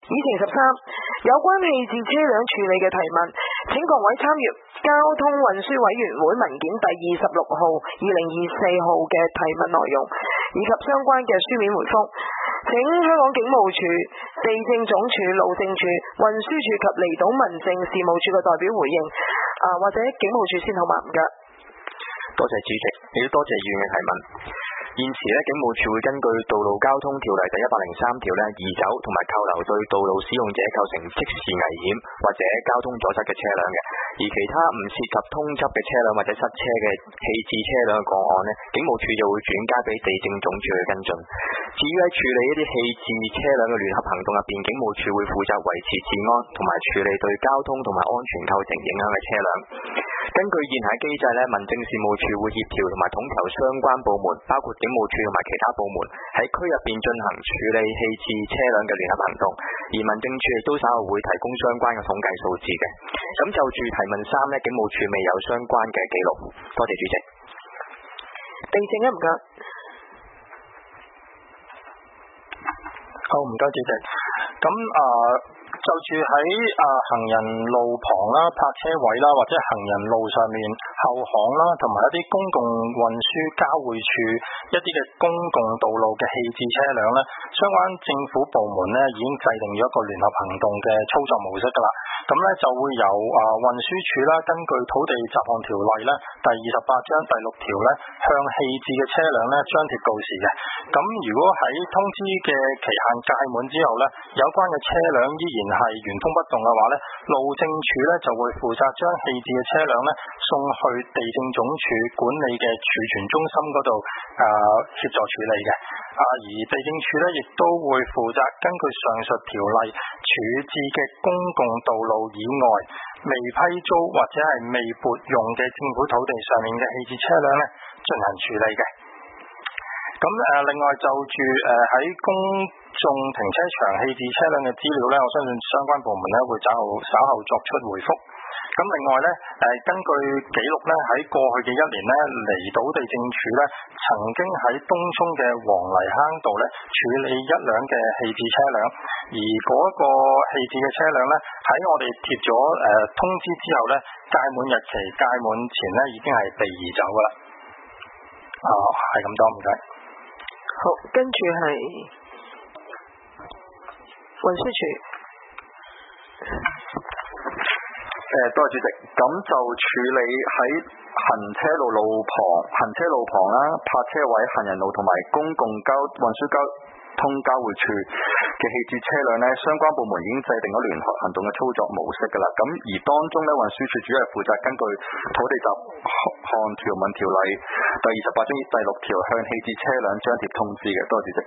議程13，有關棄置車輛處理嘅提問，請各位參閱交通運輸委員會文件第26號2024號嘅提問內容，以及相關嘅書面回覆。請香港警務處、地政總署、路政署、運輸署及離島民政事務處嘅代表回應。或者警務處先好嘛？唔該。 多謝主席，亦都多謝議員嘅提問。現時警務處會根據《道路交通條例》第103條移走同埋扣留對道路使用者構成即時危險或者交通阻塞嘅車輛嘅，而其他唔涉及通緝嘅車輛或者塞車嘅棄置車輛嘅個案警務處就會轉交俾地政總署去跟進。至於喺處理一啲棄置車輛嘅聯合行動入邊，警務處會負責維持治安同埋處理對交通同埋安全構成影響嘅車輛。根據現行機制民政事務處會協調同埋統籌相關部門，包括警務處同埋其他部門喺區入邊進行處理棄置車輛嘅聯合行動，而民政處亦都稍後會提供相關嘅統計數字嘅。咁就住提問3警務處未有相關嘅記錄。多謝主席。 地政唔該。 好，唔該主席。咁就住喺行人路旁啦、泊車位啦，或者行人路上面後巷啦，同埋一啲公共運輸交匯處一啲嘅公共道路嘅棄置車輛咧，相關政府部門咧已經制定咗一個聯合行動嘅操作模式噶啦。咁咧就會由運輸署啦，根據土地雜項條例咧第28章第6條咧，向棄置嘅車輛咧張貼告示嘅。咁如果喺通知嘅期限屆滿之後咧，有關嘅車輛依然係原封不動嘅話咧，路政署咧就會負責將棄置嘅車輛咧送去地政總署管理嘅儲存中心嗰度協助處理嘅。而地政署咧亦都會負責根據上述條例處置嘅公共道路以外未批租或者係未撥用嘅政府土地上面嘅棄置車輛咧進行處理嘅。咁另外就住喺公眾停車場棄置車輛嘅資料咧，我相信相關部門咧會稍後作出回覆。咁另外咧，根據記錄咧，喺過去嘅1年咧，離島地政處咧曾經喺東涌嘅黃泥坑道咧處理1輛嘅棄置車輛，而嗰個棄置嘅車輛咧喺我哋貼咗通知之後咧，屆滿日期屆滿前咧已經係被移走噶啦。係咁多，唔該。 好，跟住係運輸署。 多謝主席。咁就處理喺行車路旁啦、泊車位、行人路同埋公共運輸交通交匯處嘅棄置車輛呢，相關部門已經制定咗聯合行動嘅操作模式噶啦。咁而當中呢，運輸署主要係負責根據土地雜項條文條例第28章第6條向棄置車輛張貼通知嘅。多謝主席。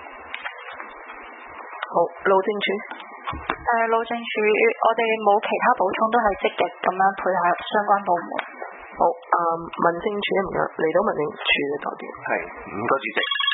好，路政署。 路政署我哋冇其他補充，都係積極咁樣配合相關部門。 好，民政處唔該，嚟到民政處嘅代表。 係，唔該主席。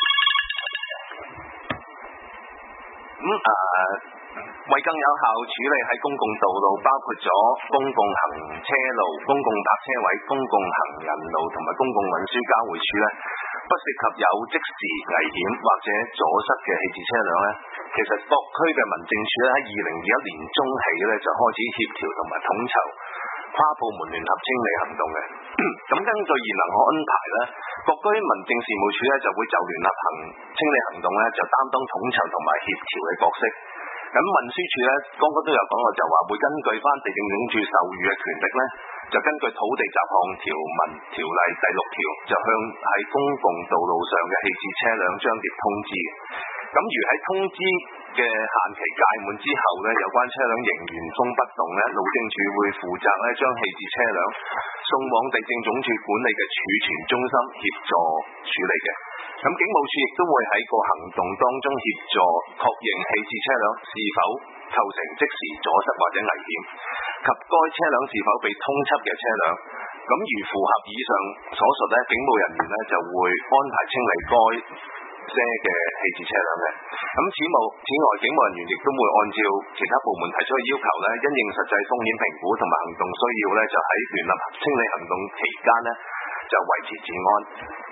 為更有效處理喺公共道路，包括咗公共行車路、公共泊車位、公共行人路同埋公共運輸交匯處呢，不涉及有即時危險或者阻塞嘅棄置車輛呢，其實各區嘅民政處喺2021年中起呢，就開始協調同埋統籌跨部門聯合清理行動嘅。咁根據現行安排呢，各區民政事務處呢就會就聯合清理行動呢，就擔當統籌同埋協調嘅角色。咁運輸署呢，剛剛都有講過，就話會根據翻地政總署授予嘅權力呢，就根據土地雜項條例第6條，就向喺公共道路上嘅棄置車輛張貼通知。咁如喺通知嘅限期屆滿之後呢，有關車輛仍原封不動呢，路政署會負責呢將棄置車輛送往地政總署管理嘅儲存中心協助處理嘅。咁警務處亦都會喺個行動當中協助確認棄置車輛是否構成即時阻塞或者危險，及該車輛是否被通緝嘅車輛。咁如符合以上所述呢，警務人員呢就會安排清理該些嘅棄置車輛嘅。咁此外，警務人員亦都會按照其他部門提出嘅要求呢，因應實際風險評估同埋行動需要呢，就喺聯合清理行動期間呢，就維持治安。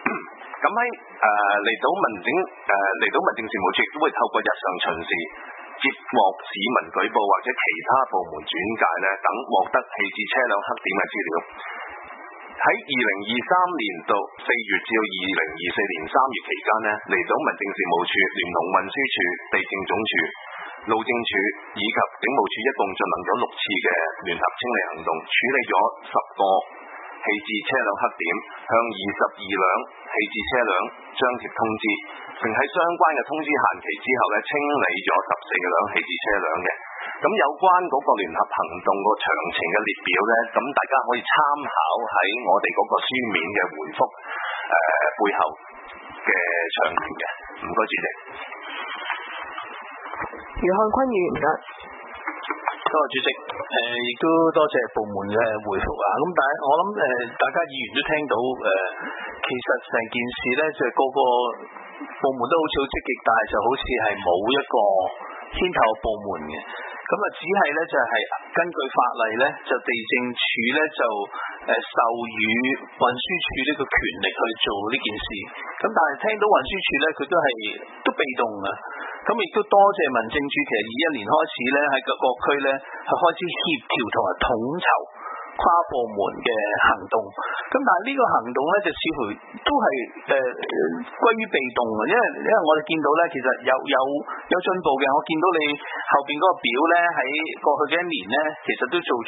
咁喺離島民政事務處亦都會透過日常巡視接獲市民舉報或者其他部門轉介咧等獲得棄置車輛黑點嘅資料。喺2023年到4月至到2024年3月期間咧，離島民政事務處聯同運輸處、地政總署、路政署以及警務處一共進行咗6次嘅聯合清理行動，處理咗10個棄置車輛黑點，向22輛棄置車輛張貼通知，並喺相關嘅通知限期之後咧清理咗14輛棄置車輛嘅。咁有關嗰個聯合行動個詳情嘅列表咧，咁大家可以參考喺我哋嗰個書面嘅回覆背後嘅詳情嘅。唔該主席。 余漢坤議員嘅。 多謝主席，亦都多謝部門嘅回覆啊。咁但係我諗大家議員都聽到其實成件事咧就係個個部門都好似好積極，但係就好似係冇一個牽頭部門嘅。咁啊，只係咧就係根據法例咧，就地政署咧就授予運輸署呢個權力去做呢件事。咁但係聽到運輸署咧，佢都被動嘅。咁亦都多謝民政署，其實21年開始咧喺各區咧係開始協調同埋統籌跨部門嘅行動。咁但係呢個行動咧就似乎都係歸於被動嘅，因為我哋見到咧其實有進步嘅。我見到你後邊嗰個表咧喺過去嘅1年咧，其實都做咗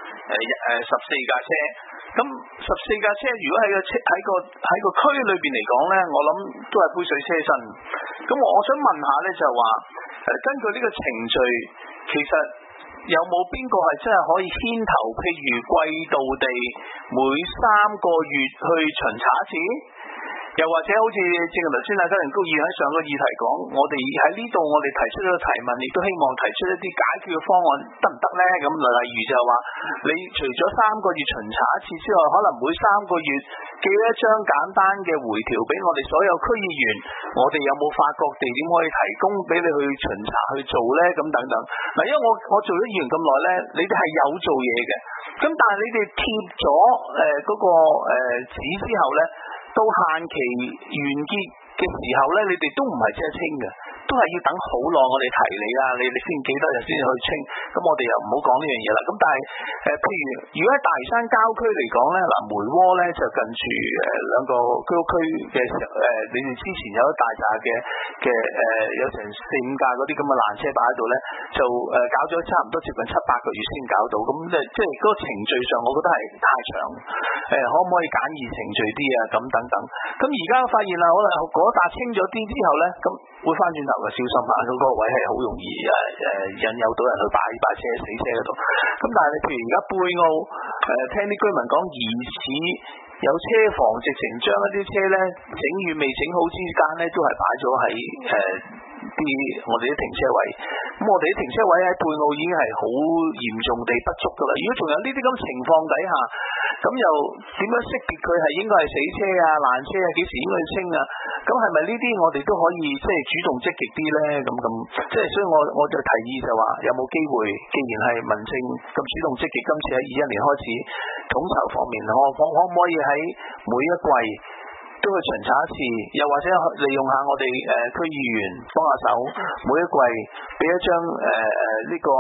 14架車。咁14架車如果喺個區裏邊嚟講咧，我諗都係杯水車薪。咁我想問下咧就係話根據呢個程序，其實有冇邊個係真係可以牽頭，譬如季度地每3個月去巡查一次？又或者好似正如頭先周庭高議員喺上個議題講，我哋喺呢度我哋提出咗提問，亦都希望提出一啲解決嘅方案，得唔得呢？咁例如就係話，你除咗3個月巡查一次之外，可能每3個月寄一張簡單嘅回條俾我哋所有區議員，我哋有冇發覺地點可以提供俾你去巡查去做呢？咁等等。嗱，因為我做咗議員咁耐呢，你哋係有做嘢嘅，咁但係你哋貼咗嗰個紙之後呢，到限期完結嘅時候呢，你哋都唔係即係清嘅，都係要等好耐，我哋提你啦，你先幾多日先去清，咁我哋又唔好講呢樣嘢啦。咁但係譬如如果喺大嶼山郊區嚟講呢，嗱梅窩呢就近住兩個居屋區嘅時候，你哋之前有一大扎嘅有成4-5架嗰啲咁嘅爛車擺喺度呢，就搞咗差唔多接近7-8個月先搞到，咁即係嗰個程序上，我覺得係太長。可唔可以簡易程序啲啊？咁等等。咁而家發現啦，可能嗰笪清咗啲之後呢，咁會翻轉頭嘅，小心啊！嗰個位係好容易引誘到人去擺車死車嗰度。咁但係你譬如而家貝澳聽啲居民講，疑似有車房直情將一啲車呢整與未整好之間呢，都係擺咗喺我哋啲停車位。咁我哋啲停車位喺貝澳已經係好嚴重地不足噶啦。如果仲有呢啲咁情況底下，咁又點樣識別佢係應該係死車啊、爛車啊，幾時應該去清啊？咁係咪呢啲我哋都可以即係主動積極啲呢？咁即係所以我就提議就話有冇機會，既然係民政咁主動積極，今次喺21年開始統籌方面，可唔可以喺每一季都去巡查一次，又或者利用下我哋區議員幫下手，每一季俾一張呢個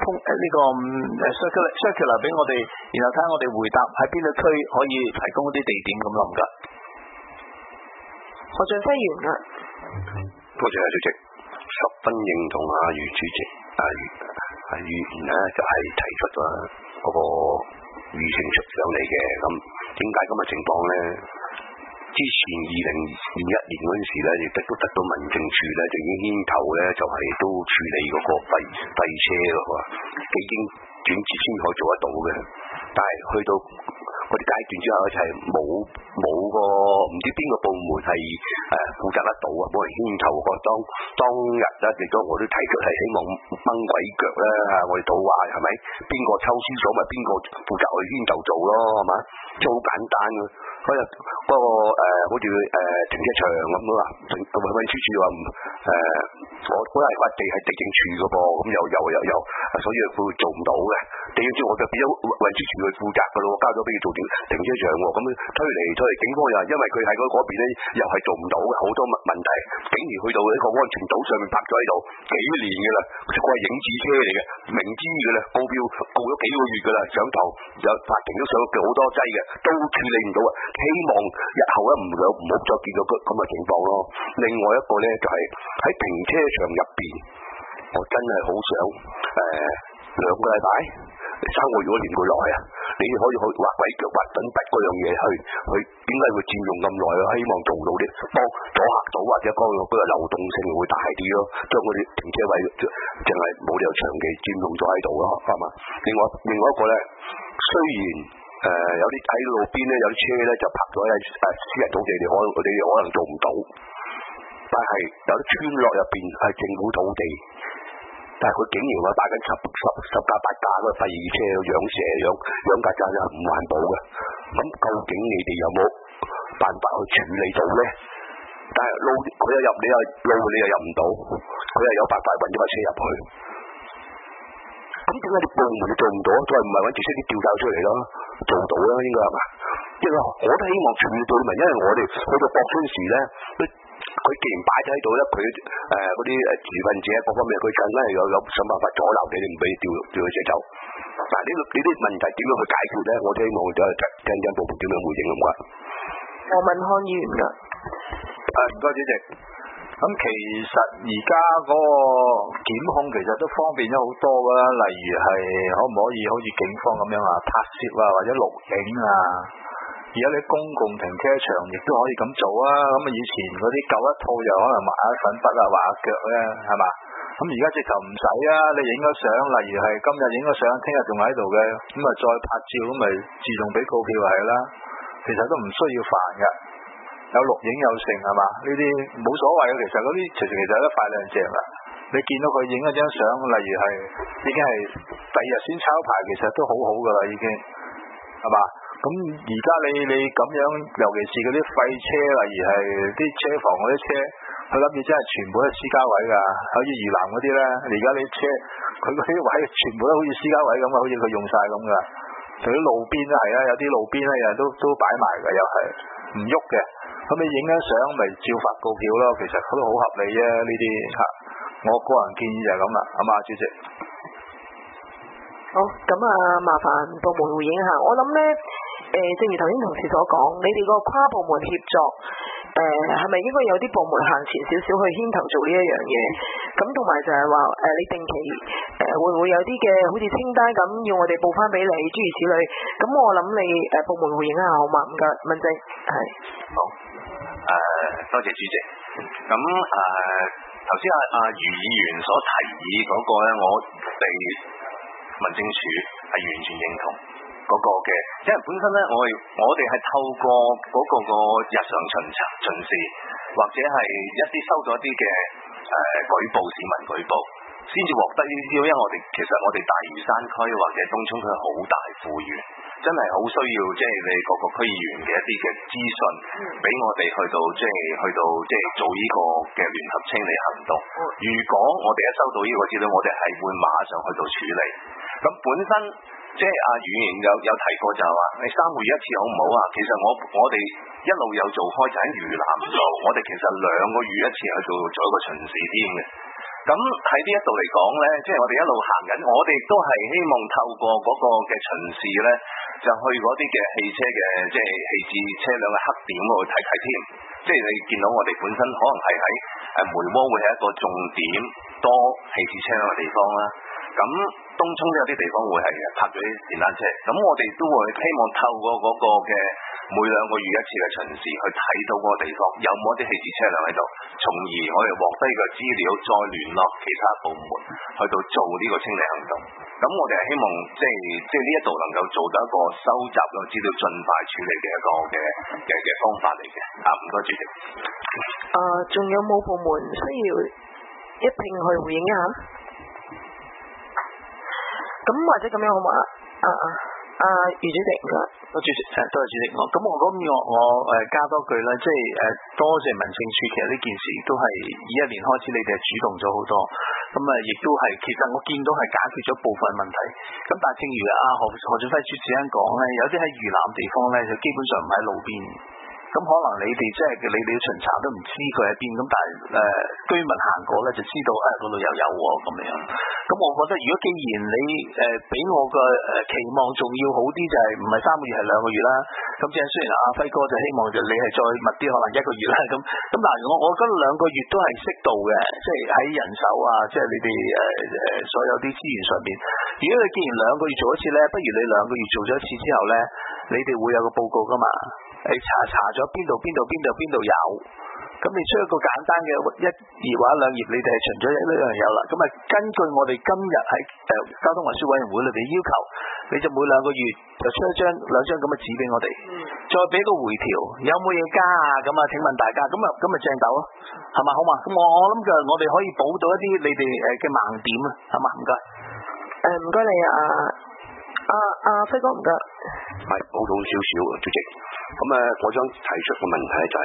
circular 俾我哋，然後睇下我哋回答喺邊個區可以提供一啲地點咁咯。唔該。 何俊輝議員啊， 多謝主席，十分認同余主席議員呢就係提出咗嗰個議程出上嚟嘅。咁點解咁嘅情況呢？之前2021年嗰陣時咧，亦都得到民政處咧就已經牽頭咧，就係都處理嗰個廢車嘅喎，幾經轉折先可以做得到嘅。但係去到嗰啲階段之後咧，就係冇個唔知邊個部門係負責得到啊，冇人牽頭個當日咧，亦都我都提出係希望掹鬼腳咧，我哋土話係咪？邊個抽籤數咪邊個負責去牽頭做咯，係嘛？即係好簡單嘅。嗰日嗰個好似停車場咁啊，運輸處話我嗰日話地係地政處嘅噃，咁又，所以佢做唔到嘅。地 4點鐘我就變咗運輸署去負責㗎咯，交咗俾佢做停車場喎，咁推嚟推去，警方又因為佢喺嗰邊咧又係做唔到好多問題，竟然去到一個安全島上面泊咗喺度幾年㗎啦，佢係影子車嚟嘅，明知㗎啦，告標告咗幾個月㗎啦，上頭有法庭都上咗好多劑嘅，都處理唔到啊！希望日後咧唔好再見到咁嘅情況咯。另外一個咧就係喺停車場入邊，我真係好想2個禮拜、3個月連佢耐啊！你可以去畫鬼腳、畫等筆嗰樣嘢去，點解會佔用咁耐啊？希望做到啲幫阻嚇到或者嗰個流動性會大啲咯，將嗰啲停車位淨係冇理由長期佔用咗喺度咯，係嘛？另外一個咧，雖然有啲喺路邊咧有啲車咧就泊咗喺私人土地，你哋可能做唔到，但係有啲村落入邊係政府土地。但係佢竟然話擺緊十架8架嗰廢車養蛇養曱甴啊，唔環保嘅。咁究竟你哋有冇辦法去處理到咧？但係路佢又入，你又入唔到，佢又有辦法揾咗架車入去。咁點解你部門做唔到？再唔係揾直升機調教出嚟咯？做到啦，應該係嘛？因為我都希望處理到，因為我哋去到博春時咧。佢既然擺咗喺度咧，佢嗰啲持份者各方面，佢梗係有想辦法阻撓你哋，唔俾調佢車走。但係呢啲問題點樣去解決咧？我都希望就聽部門點樣回應咁啩。 我問康議員㗎。 唔該主席。咁其實而家嗰個檢控其實都方便咗好多㗎啦，例如係可唔可以好似警方咁樣啊，拍攝啊或者錄影啊。而家你公共停車場亦都可以咁做啊！咁以前嗰啲舊一套就可能抹下粉筆啊、畫下腳咧，係嘛？咁而家直頭唔使啊！你影咗相，例如係今日影咗相，聽日仲喺度嘅，咁啊再拍照咁咪自動俾告票係啦。其實都唔需要煩嘅，有錄影有成係嘛？呢啲冇所謂嘅，其實嗰啲其實一塊兩隻啦。你見到佢影一張相，例如係已經係第二日先抄牌，其實都好好噶啦，已經係嘛？咁而家你咁樣，尤其是嗰啲廢車，例如係啲車房嗰啲車，佢諗住真係全部都係私家位㗎，好似魚欄嗰啲咧。而家你車佢嗰啲位全部都好似私家位咁啊，好似佢用晒咁㗎。除咗路邊都係啊，有啲路邊咧又都擺埋㗎，又係唔喐嘅。咁你影張相咪照發告票咯，其實都好合理啊呢啲嚇。我個人建議就係咁啦，阿馬主席。 好，咁啊，麻煩部門回應下。我諗咧，正如頭先同事所講，你哋個跨部門協作，係咪應該有啲部門行前少少去牽頭做呢一樣嘢？咁同埋就係話，你定期會唔會有啲嘅好似清單咁，要我哋報翻俾你，諸如此類。咁我諗你部門回應下好嘛？唔該，文靜係。 好，多謝主席。咁頭先阿余議員所提議嗰個咧，我哋民政處係完全認同嗰個嘅，因為本身咧我哋係透過嗰個日常巡視，或者係一啲收咗一啲嘅舉報，市民舉報，先至獲得呢啲資料。因為其實我哋大嶼山區或者東涌區好大幅員，真係好需要即係你各個區議員嘅一啲嘅資訊，俾我哋去到做呢個嘅聯合清理行動。如果我哋一收到呢個資料，我哋係會馬上去到處理。咁本身即係阿余議員有提過就係話，你3個月一次好唔好啊？其實我哋一路有做開就喺嶼南做，我哋其實2個月一次去做一個巡視添嘅。咁喺呢一度嚟講咧，即係我哋一路行緊，我哋都係希望透過嗰個嘅巡視咧，就去嗰啲嘅汽車嘅即係棄置車輛嘅黑點嗰度睇睇添。即係你見到我哋本身可能係喺梅窩會係一個重點多棄置車輛嘅地方啦。咁東涌都有啲地方會係泊咗啲電單車，咁我哋都會希望透過嗰個嘅每2個月一次嘅巡視，去睇到嗰個地方有冇一啲棄置車輛喺度，從而我哋獲得呢個資料，再聯絡其他部門去到做呢個清理行動。咁我哋係希望即係呢一度能夠做到一個收集嘅資料，盡快處理嘅一個嘅方法嚟嘅。唔該主席。 仲有冇部門需要一併去回應一下？咁或者咁樣好嘛？ 余主席唔該。 多謝主席，咁我加多句啦，即係多謝民政處，其實呢件事都係21年開始，你哋係主動咗好多，咁亦都係其實我見到係解決咗部分問題。咁但係正如何俊輝主持人講咧，有啲喺嶼南地方咧就基本上唔喺路邊。咁可能你哋即係你哋巡查都唔知佢喺邊，咁但係居民行過咧就知道嗰度又有咁樣。咁我覺得如果既然你俾我嘅期望仲要好啲，就係唔係3個月係2個月啦。咁即係雖然阿輝哥就希望就你係再密啲，可能1個月啦。咁但係我覺得2個月都係適度嘅，即係喺人手啊，即係你哋所有啲資源上邊。如果你既然2個月做一次咧，不如你2個月做咗一次之後咧，你哋會有個報告噶嘛？你查咗邊度有，咁你出一個簡單嘅1頁或者2頁，你哋係巡咗呢樣有啦。咁根據我哋今日喺交通運輸委員會裏邊要求，你就每2個月就出2張咁嘅紙俾我哋，再俾個回條，有冇嘢加啊？咁請問大家，咁咪正斗咯，係嘛？好嘛？咁我諗嘅我哋可以補到一啲你哋嘅盲點啊，係嘛？唔該。 唔該你輝哥唔該。 係補到少少，主席。咁我想提出個問題就係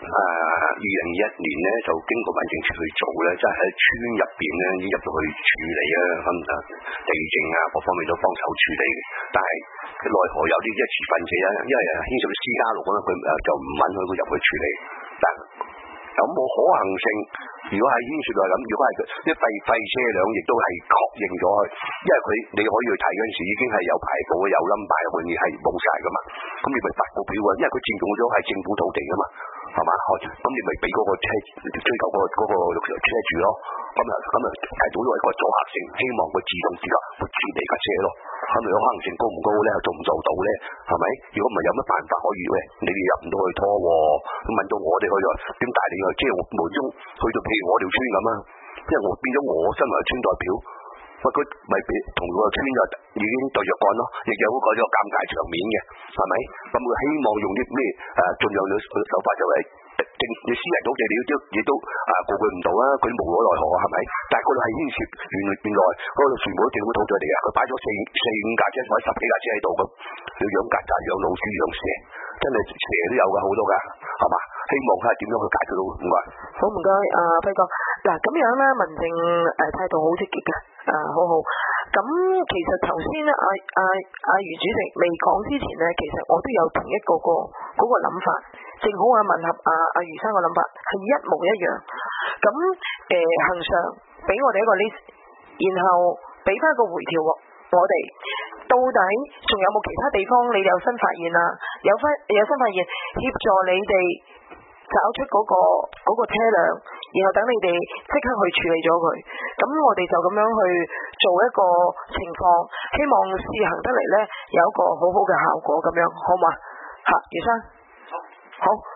2021年咧就經過民政處去做咧，即係喺村入邊咧已經入到去處理啊，地政啊各方面都幫手處理嘅。但係奈何有啲持份者啊，因為牽涉到私家路咁佢就唔允許佢入去處理。但有冇可行性？如果係牽涉到係咁，如果係啲廢車輛，亦都係確認咗佢，因為你可以去睇嗰陣時已經係有牌簿有number，佢係冇晒噶嘛。咁你咪發個表啊，因為佢佔用咗係政府土地噶嘛，係嘛？咁你咪俾嗰個車追究嗰個車主咯。咁提到咗一個阻嚇性，希望佢自動自覺會處理架車咯。咁你可行性高唔高咧？做唔做到咧？係咪？如果唔係有乜辦法可以喂？你哋入唔到去拖喎，咁問到我哋去咗，點帶你去？即係無中去到譬如我條村咁啊，因為我變咗我身為村代表，喂佢咪同個村就已經對著幹咯，亦有嗰個尷尬場面嘅，係咪？咁佢希望用啲咩盡量嘅手法就係。你私人土地你都告佢唔到啊，佢無可奈何啊，係咪？但係嗰度係牽涉原來嗰度全部都政府土地嚟啊，佢擺咗4、5架車或者10幾架車喺度咁，要養曱甴、養老鼠、養蛇，真係蛇都有噶好多噶，係嘛？希望睇下點樣去解決到唔該。 好唔該，輝哥。嗱咁樣咧，民政態度好積極嘅，好好。咁其實頭先咧，余主席未講之前咧，其實我都有同一個諗法，正好吻合余生個諗法係一模一樣。咁恆常俾我哋一個 list， 然後俾翻個回條我哋，到底仲有冇其他地方你有新發現啊？有新發現協助你哋找出嗰個車輛，然後等你哋即刻去處理咗佢。咁我哋就咁樣去做一個情況，希望試行得嚟呢有一個好好嘅效果咁樣，好嘛？余生好。